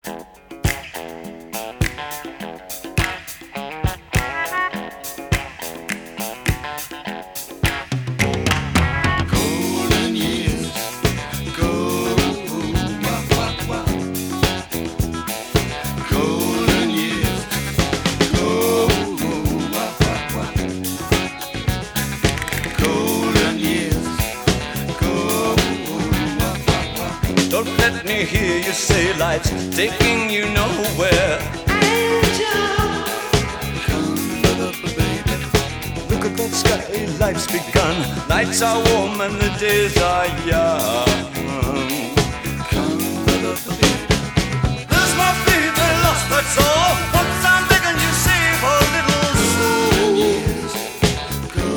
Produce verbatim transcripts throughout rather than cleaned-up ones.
Don't let me hear you say life's taking you nowhere. Angel, Come, baby. Look at that sky, life's begun. Nights are warm and the days are young. Come, baby. There's my baby lost, that's all. Once I'm begging you, save a little soul. Years go.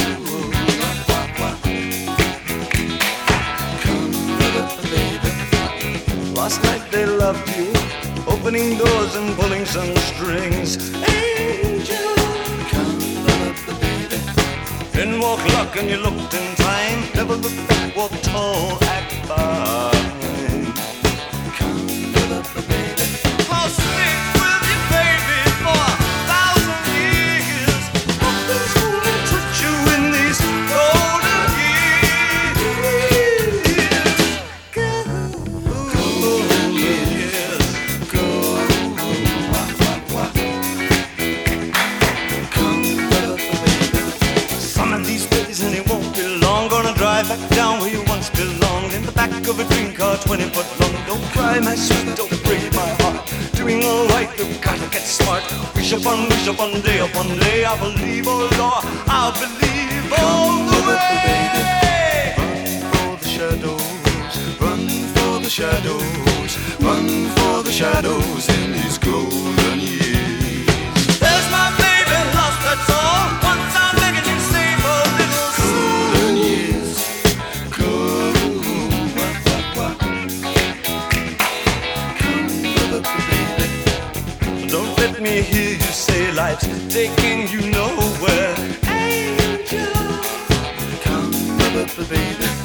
Last night they loved you, opening doors and pulling some strings. angel, Come, baby. Then walk luck and you looked in time. Never looked back, walk tall, act fine. Come, baby. I'll stick with you, baby, for a thousand years. Nothing's gonna touch you in these golden years. Golden years. Go. Come, baby. Some of these days and it won't be long. Gonna drive back down where you once belonged, in the back of a dream car, twenty foot long. Don't cry, my sweet, don't break my heart. Doing all right, you've gotta get smart. Wish upon wish upon day upon day. I believe, oh Lord, I believe all the way. Run for the shadows, run for the shadows, run for the shadows in these golden years. There's my baby lost, that's all. Once I'm begging you, save a little golden years. Go. Don't let me hear you say life's taking you nowhere. angel. Come, baby.